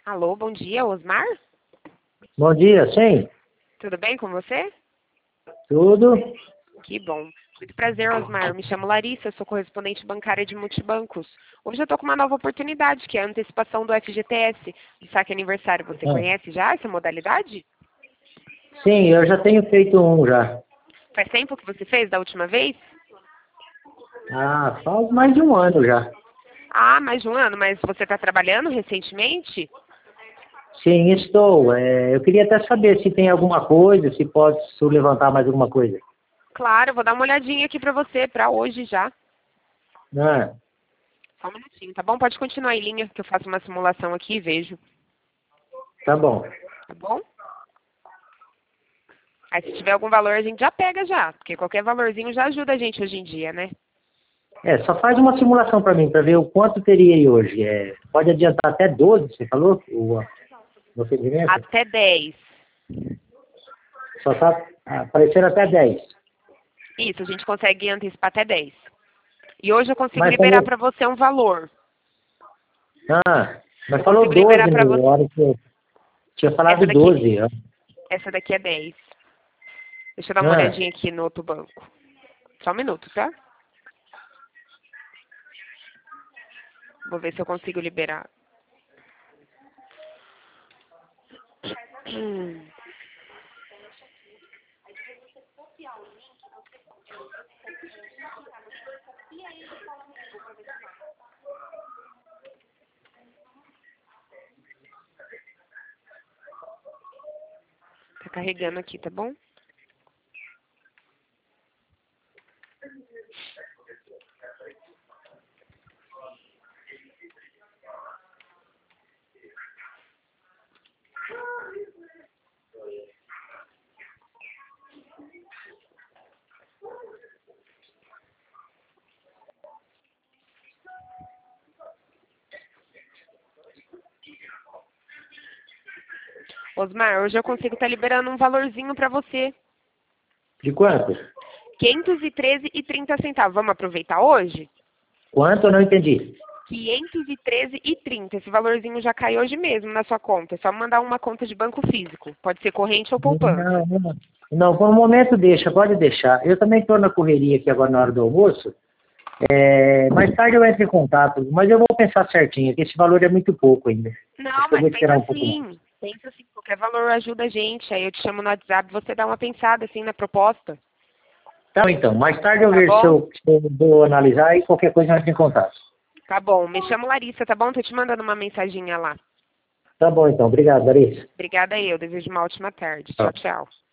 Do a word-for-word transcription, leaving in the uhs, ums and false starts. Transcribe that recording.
Alô, bom dia, Osmar? Bom dia, sim? Tudo bem com você? Tudo? Que bom. Muito prazer, Osmar. Eu me chamo Larissa, sou correspondente bancária de multibancos. Hoje eu estou com uma nova oportunidade, que é a antecipação do F G T S, do saque aniversário. Você Ah, conhece já essa modalidade? sim, eu já tenho feito um já. Faz tempo que você fez da última vez? Ah, faz mais de um ano já. Ah, mais de um ano, mas você está trabalhando recentemente? Sim, estou. É, eu queria até saber se tem alguma coisa, se pode se eu levantar mais alguma coisa. Claro, eu vou dar uma olhadinha aqui para você, para hoje já. Ah, Só um minutinho, tá bom? Pode continuar em linha, que eu faço uma simulação aqui e vejo, tá bom. tá bom? Aí se tiver algum valor a gente já pega já, porque qualquer valorzinho já ajuda a gente hoje em dia, né? É, só faz uma simulação para mim, para ver o quanto teria aí hoje. É, pode adiantar até doze, você falou? O, o atendimento? Até dez. Só tá aparecendo até dez. Isso, a gente consegue antecipar até dez. E hoje eu consigo Mas liberar falou, para você um valor. ah, mas Eu falou consigo liberar doze para na você. hora que eu tinha Essa falado daqui, doze. Ó. essa daqui é dez. Deixa eu dar uma Ah, olhadinha aqui no outro banco. Só um minuto, tá? Vou ver se eu consigo liberar. Hum. Tá carregando aqui, tá bom? Osmar, hoje eu consigo estar liberando um valorzinho para você. de quanto? quinhentos e treze e trinta centavos. Vamos aproveitar hoje? Quanto eu não entendi? quinhentos e treze e trinta. Esse valorzinho já cai hoje mesmo na sua conta. É só mandar uma conta de banco físico. Pode ser corrente ou poupança. Não, não. Não, por um momento deixa, pode deixar. Eu também estou na correria aqui agora na hora do almoço. É, mais tarde eu entro em contato, mas eu vou pensar certinho, que esse valor é muito pouco ainda. Acho Não, que eu mas vou pensa esperar um pouco mais. assim. Pensa assim. Qualquer valor ajuda a gente. Aí eu te chamo no WhatsApp, você dá uma pensada assim na proposta. Tá, então, mais tarde eu Tá vejo se bom? eu, se eu vou analisar e qualquer coisa eu entro em contato. Tá bom. Me chamo Larissa, tá bom? Tô te mandando uma mensaginha lá. Tá bom, então. Obrigado, Larissa. Obrigada aí. Eu desejo uma ótima tarde. Tchau, Tchau. tchau.